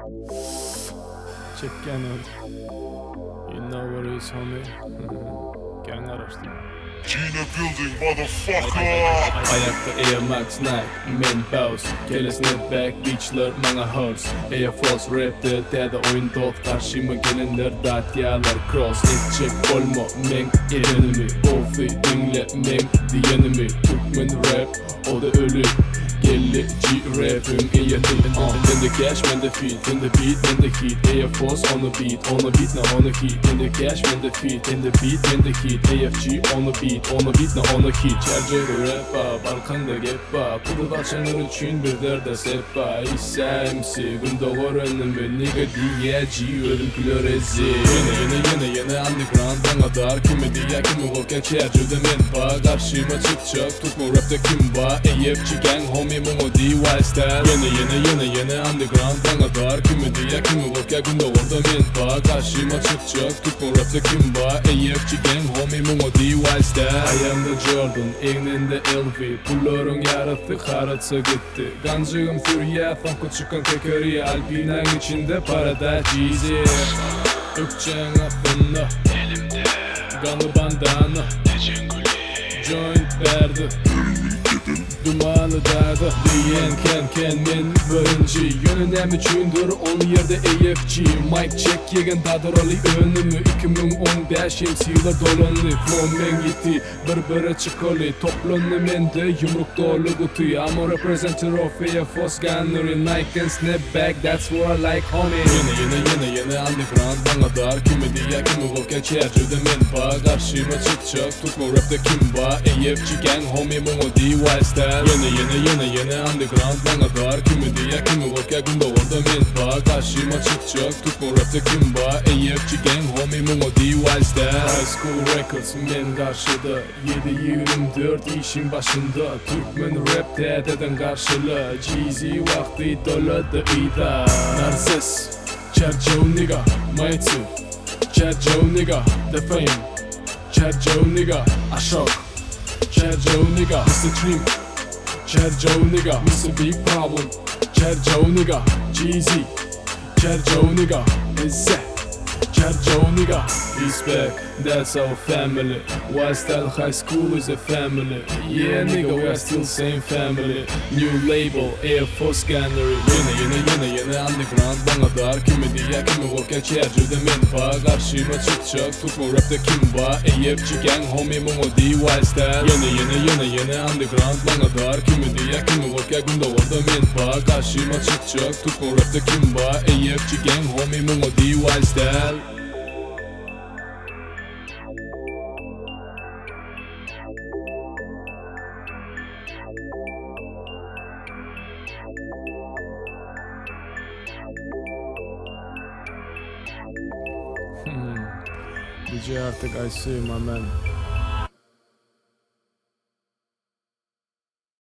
Çekken öl. You know where it is homie. Gang araştır. Gina building, motherfucker. Ayakta Air Max Nike, men bows. Kele snapback, beachler, manga horse. Air Force rap'te, dede oyun dot. Karşıma gelenler, datyalar cross. Edecek olma, men enemy. Ofi dinle, men the enemy. Türkmen rap, o da ölü. Gelli G-rap'im iyetim. In the cash, when the feet, in the beat, in the heat. Air Force on the beat, now on the heat. In the cash, when the feet, in the beat, in the heat. AFG on the beat, now on the heat. Çerçeve rap'a, Balkan'da geppa. Kılı başanır için bir derde seppa. İssemsi, günde öğrendim nigga diyeci. Ölüm klorezi. Yine underground bana dar. Kimi diye kimi korken çerçeve menpa. Karşıma çıkacak, tutma rap'te kim ba. AFG gang homie. Mongo DY style. Yine underground bana dar. Kimi diye kimi korken günde orada menpa. Karşıma çıkacak, tutma rap'te kim ba. AFG gang homie Mongo DY style. Ayağımda Jordan, egninde LV. Pulların yaratı karatsa gitti. Gancığım fürye, funko çıkan tekeri. Alpinen içinde parada cheesy. Öpçen aklında elimde. Ganı bandana joint verdi. Dumanı dağda diyen ken men birinci. Yönenem üçündür on yerde AFG. Mic check yegen dadralı önümü 2015 MC'ler dolanlı. Flow men gitti bir çıkalı. Toplanı mende yumruk dolu kutu. I'm a representer of Air Force Gunnery. Nike and snapback, that's what I like homie. Yine underground bana dar. Kimi diye kimi korken çerçeve menpa. Karşıma çıkacak, tutma rapte kim ba. AFG gang homie Mongo DY style. Yine underground bana dar. Kimi diye kimi korken günde orada menpa. Karşıma çıkacak, tutma rapte kim ba. AFG gang homie Mongo DY style. High school records men karşıda. 7-24 işin başında. Türkmen rap dededen karşıla. Jeezy vakti doladı ida. Narses Çerçeve nigga Mighty Çerçeve nigga The Fame Çerçeve nigga Aşok Çerçeve nigga Mr. Dream Çerçeve nigga Mr. Big Problem Çerçeve nigga Jeezy Çerçeve nigga Ezze Çerçeve nigga He's back, that's our family. Wild Style High School is a family. Yeah nigga, we are still same family. New label, Air Force Gunnery. Yine underground bana dar. Kimi diye kimi korken çerçeve menpa. Karşıma çıkacak, tutma rapte kim ba. AFG gang homie Mongo DY style. Yine underground bana dar. Kimi diye kimi korken günde orada menpa. Karşıma çıkacak, tutma rapte kim ba. AFG gang homie Mongo DY style. DJ artık I see my man.